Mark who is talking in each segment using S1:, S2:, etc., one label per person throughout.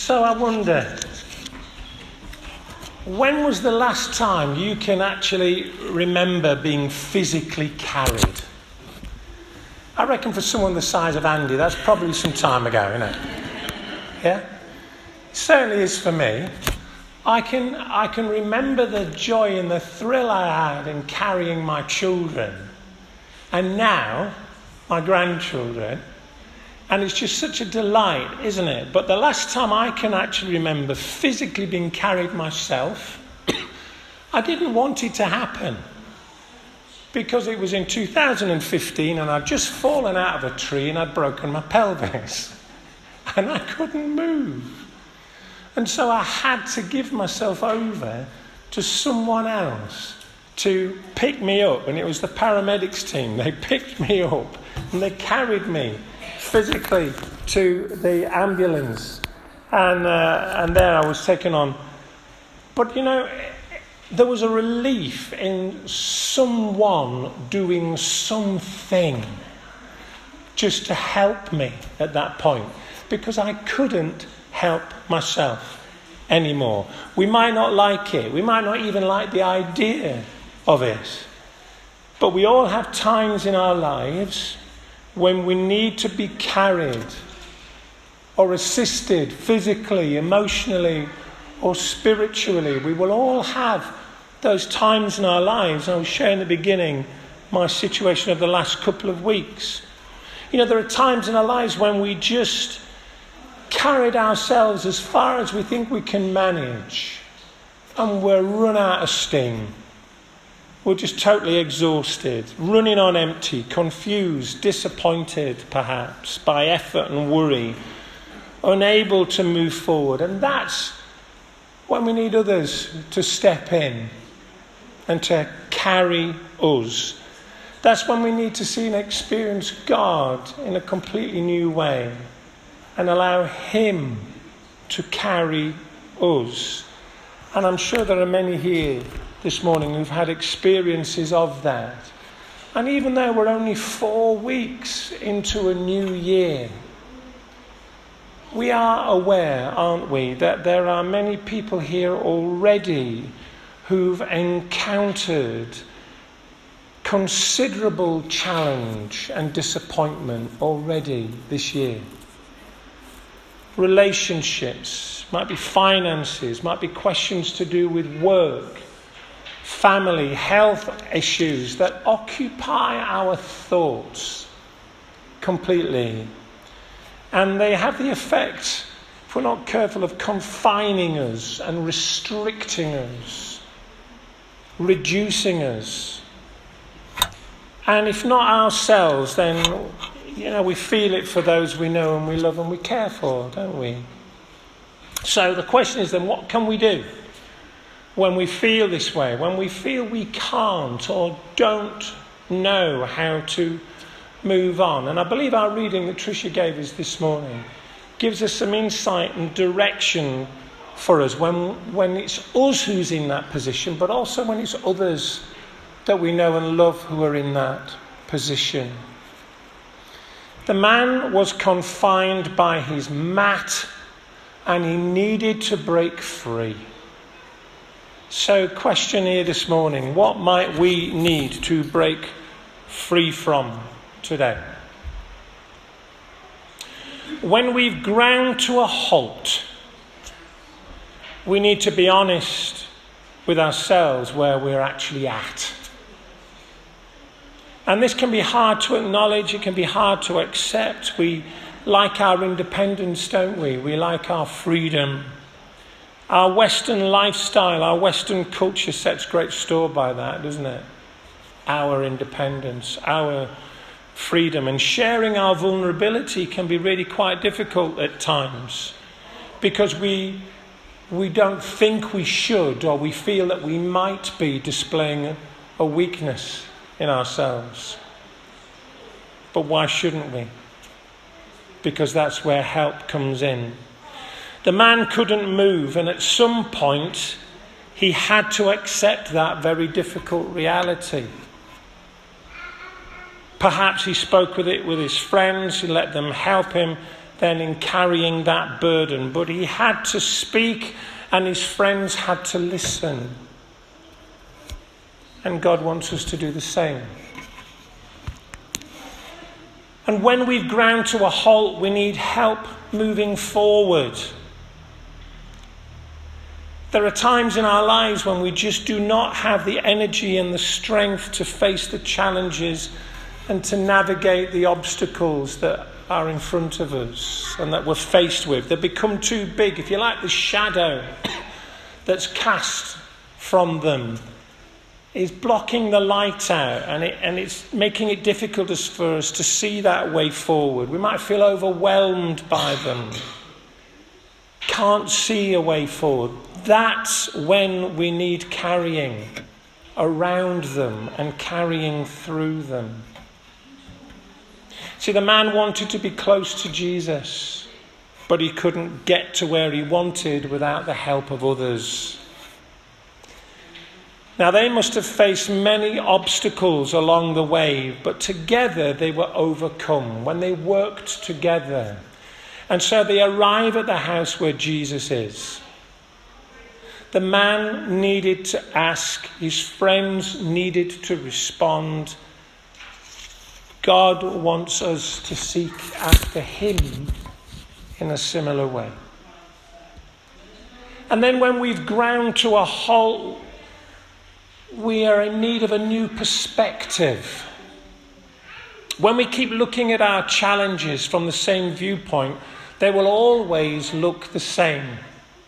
S1: So I wonder, when was the last time you can actually remember being physically carried? I reckon for someone the size of Andy, that's probably some time ago, isn't it? Yeah? It certainly is for me. I can remember the joy and the thrill I had in carrying my children, and now my grandchildren, and it's just such a delight, isn't it? But the last time I can actually remember physically being carried myself, I didn't want it to happen, because it was in 2015 and I'd just fallen out of a tree and I'd broken my pelvis and I couldn't move. And so I had to give myself over to someone else to pick me up. And it was the paramedics team. They picked me up and they carried me physically to the ambulance. And there I was taken on. But, there was a relief in someone doing something just to help me at that point, because I couldn't help myself anymore. We might not like it. We might not even like the idea of it. But we all have times in our lives when we need to be carried or assisted physically, emotionally, or spiritually. We will all have those times in our lives. I was sharing in the beginning my situation of the last couple of weeks. There are times in our lives when we just carried ourselves as far as we think we can manage, and we're run out of steam. We're just totally exhausted, running on empty, confused, disappointed perhaps by effort and worry, unable to move forward. And that's when we need others to step in and to carry us. That's when we need to see and experience God in a completely new way and allow Him to carry us. And I'm sure there are many here this morning who've had experiences of that. And even though we're only 4 weeks into a new year, we are aware, aren't we, that there are many people here already who've encountered considerable challenge and disappointment already this year. Relationships, might be finances, might be questions to do with work, family, health issues that occupy our thoughts completely. And they have the effect, if we're not careful, of confining us and restricting us, reducing us. And if not ourselves, then we feel it for those we know and we love and we care for, don't we? So the question is then, what can we do when we feel this way, when we feel we can't or don't know how to move on? And I believe our reading that Tricia gave us this morning gives us some insight and direction for us when it's us who's in that position, but also when it's others that we know and love who are in that position. The man was confined by his mat and he needed to break free. So, question here this morning, what might we need to break free from today? When we've ground to a halt, we need to be honest with ourselves where we're actually at. And this can be hard to acknowledge, it can be hard to accept. We like our independence, don't we? We like our freedom. Our Western lifestyle, our Western culture sets great store by that, doesn't it? Our independence, our freedom. And sharing our vulnerability can be really quite difficult at times, because we don't think we should, or we feel that we might be displaying a weakness in ourselves. But why shouldn't we? Because that's where help comes in. The man couldn't move, and at some point he had to accept that very difficult reality. Perhaps he spoke with it with his friends, he let them help him. then in carrying that burden. But he had to speak and his friends had to listen. And God wants us to do the same. And when we've ground to a halt, we need help moving forward. There are times in our lives when we just do not have the energy and the strength to face the challenges and to navigate the obstacles that are in front of us and that we're faced with. They become too big. If you like, the shadow that's cast from them is blocking the light out, and it's making it difficult for us to see that way forward. We might feel overwhelmed by them. Can't see a way forward. That's when we need carrying around them and carrying through them. See, the man wanted to be close to Jesus, but he couldn't get to where he wanted without the help of others. Now, they must have faced many obstacles along the way, but together they were overcome when they worked together. And so they arrive at the house where Jesus is. The man needed to ask, his friends needed to respond. God wants us to seek after him in a similar way. And then when we've ground to a halt, we are in need of a new perspective. When we keep looking at our challenges from the same viewpoint, they will always look the same.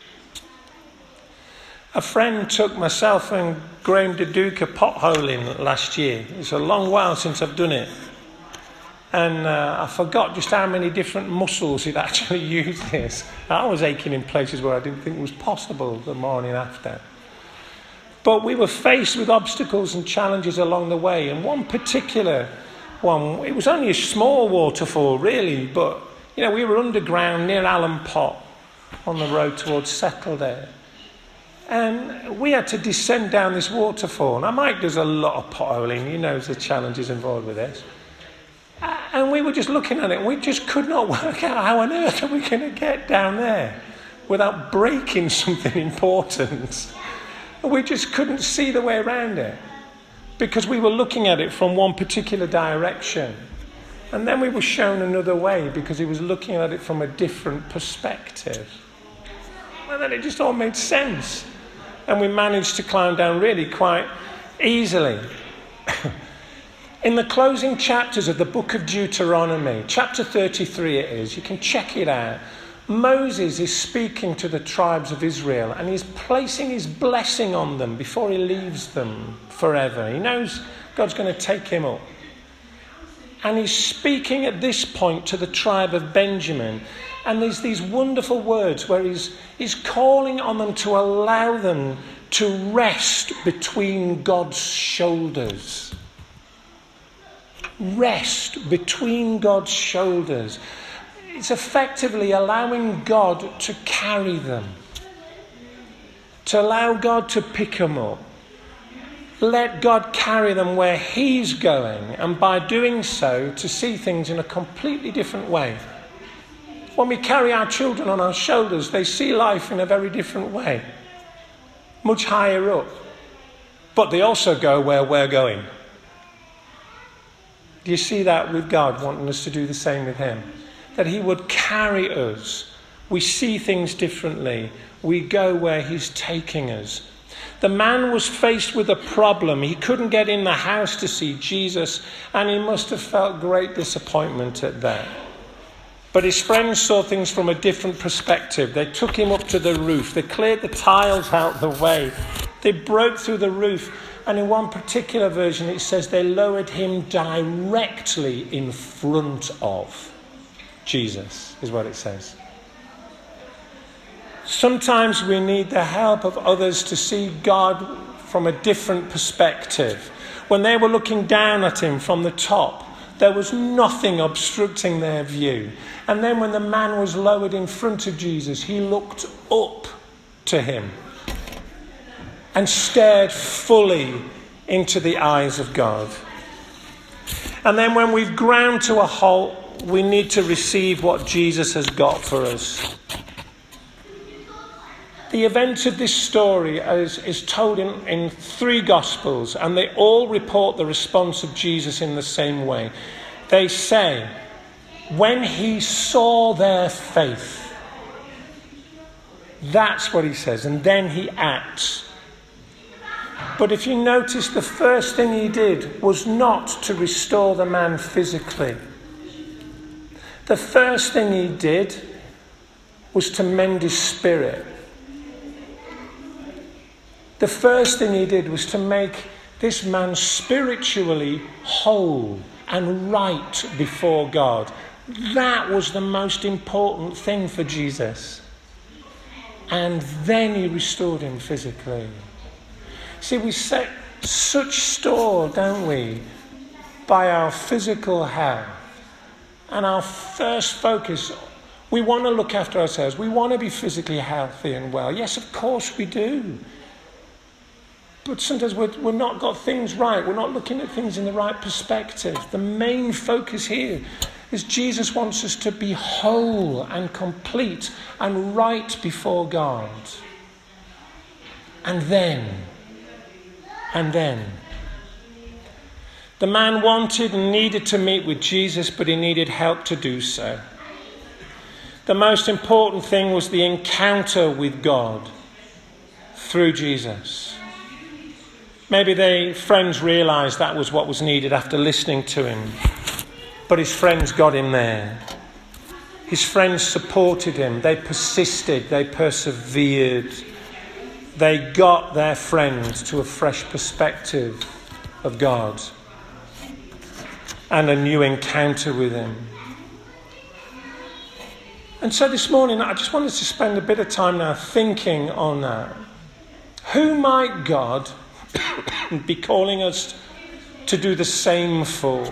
S1: A friend took myself and Graham Deduca potholing last year. It's a long while since I've done it. And I forgot just how many different muscles he'd actually uses. I was aching in places where I didn't think it was possible the morning after. But we were faced with obstacles and challenges along the way. And one particular one, it was only a small waterfall really, but we were underground near Allen Pot on the road towards Settledale. And we had to descend down this waterfall. Now Mike does a lot of potholing, he knows the challenges involved with this. And we were just looking at it and we just could not work out how on earth are we going to get down there without breaking something important. We just couldn't see the way around it because we were looking at it from one particular direction. And then we were shown another way because he was looking at it from a different perspective. Well, then it just all made sense. And we managed to climb down really quite easily. In the closing chapters of the book of Deuteronomy, chapter 33 it is, you can check it out. Moses is speaking to the tribes of Israel and he's placing his blessing on them before he leaves them forever. He knows God's going to take him up. And he's speaking at this point to the tribe of Benjamin. And there's these wonderful words where he's calling on them to allow them to rest between God's shoulders. Rest between God's shoulders. It's effectively allowing God to carry them. To allow God to pick them up. Let God carry them where he's going, and by doing so, to see things in a completely different way. When we carry our children on our shoulders, they see life in a very different way. Much higher up. But they also go where we're going. Do you see that with God wanting us to do the same with him? That he would carry us. We see things differently. We go where he's taking us. The man was faced with a problem. He couldn't get in the house to see Jesus, and he must have felt great disappointment at that. But his friends saw things from a different perspective. They took him up to the roof. They cleared the tiles out the way. They broke through the roof. And in one particular version, it says they lowered him directly in front of Jesus, is what it says. Sometimes we need the help of others to see God from a different perspective. When they were looking down at him from the top, there was nothing obstructing their view. And then when the man was lowered in front of Jesus, he looked up to him and stared fully into the eyes of God. And then when we've ground to a halt, we need to receive what Jesus has got for us. The events of this story is told in 3 Gospels, and they all report the response of Jesus in the same way. They say, when he saw their faith, that's what he says, and then he acts. But if you notice, the first thing he did was not to restore the man physically. The first thing he did was to mend his spirit. The first thing he did was to make this man spiritually whole and right before God. That was the most important thing for Jesus. And then he restored him physically. See, we set such store, don't we, by our physical health. And our first focus, we want to look after ourselves. We want to be physically healthy and well. Yes, of course we do. But sometimes we're not got things right. We're not looking at things in the right perspective. The main focus here is Jesus wants us to be whole and complete and right before God. And then, the man wanted and needed to meet with Jesus, but he needed help to do so. The most important thing was the encounter with God through Jesus. Maybe the friends realised that was what was needed after listening to him. But his friends got him there. His friends supported him. They persisted. They persevered. They got their friend to a fresh perspective of God and a new encounter with him. And so this morning, I just wanted to spend a bit of time now thinking on that. Who might God be calling us to do the same for?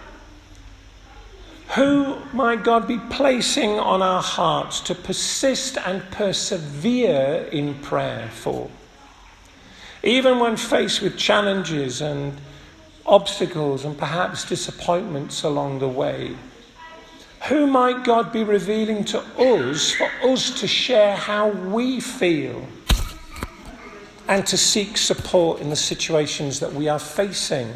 S1: Who might God be placing on our hearts to persist and persevere in prayer for? Even when faced with challenges and obstacles and perhaps disappointments along the way, who might God be revealing to us for us to share how we feel and to seek support in the situations that we are facing?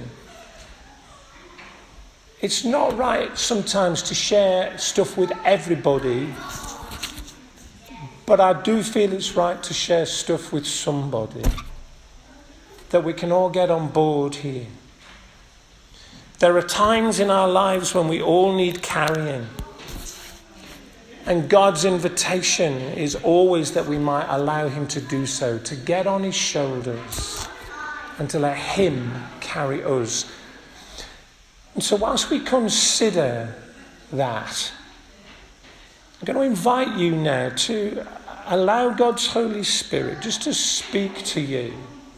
S1: It's not right sometimes to share stuff with everybody, but I do feel it's right to share stuff with somebody, that we can all get on board here. There are times in our lives when we all need carrying. And God's invitation is always that we might allow him to do so, to get on his shoulders and to let him carry us. And so whilst we consider that, I'm going to invite you now to allow God's Holy Spirit just to speak to you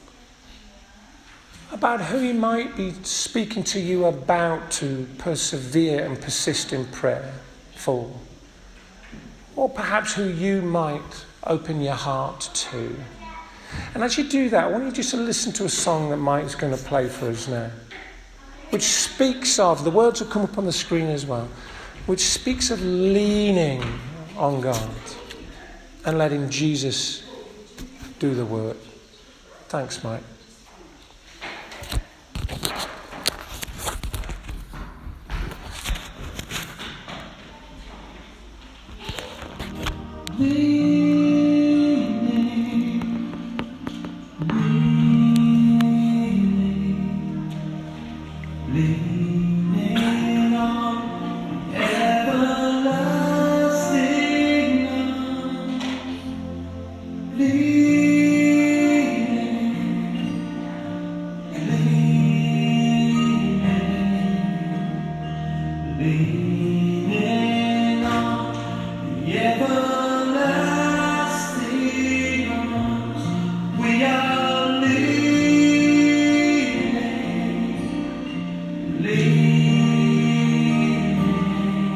S1: about who he might be speaking to you about to persevere and persist in prayer for. Or perhaps who you might open your heart to. And as you do that, I want you just to listen to a song that Mike's going to play for us now, which speaks of, the words will come up on the screen as well, which speaks of leaning on God and letting Jesus do the work. Thanks, Mike.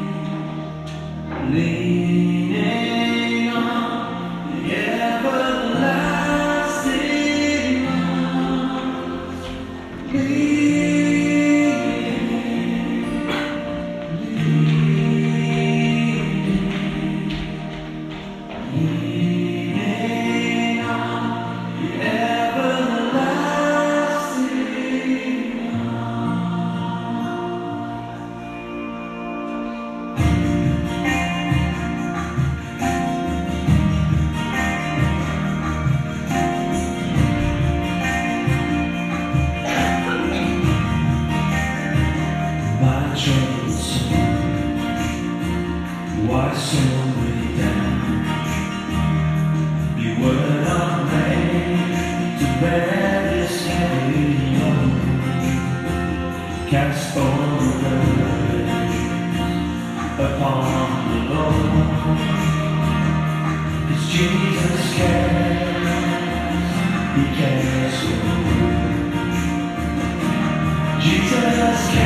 S2: Leaning on the everlasting Cast all the burden upon the Lord. It's Jesus cares, He cares for you. Jesus cares.